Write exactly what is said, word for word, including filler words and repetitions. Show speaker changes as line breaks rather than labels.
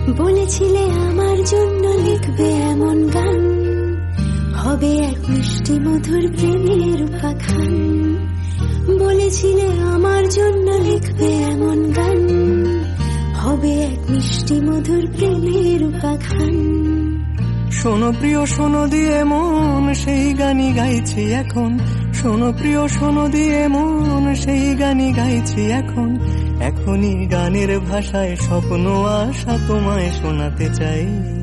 বলেছিলে আমার জন্য লিখবে এমন গান, হবে এক মিষ্টি মধুর প্রেমের উপাখ্যান। বলেছিলে আমার জন্য লিখবে এমন গান, হবে এক মিষ্টি মধুর প্রেমের উপাখ্যান।
শোনো প্রিয় শোনো দিয়ে মন, সেই গানই গাইছি এখন। শোনো প্রিয় শোনো দিয়ে মন, সেই গানই গাইছি এখন। এখনই গানের ভাষায় স্বপ্ন আশা তোমায় শোনাতে চাই।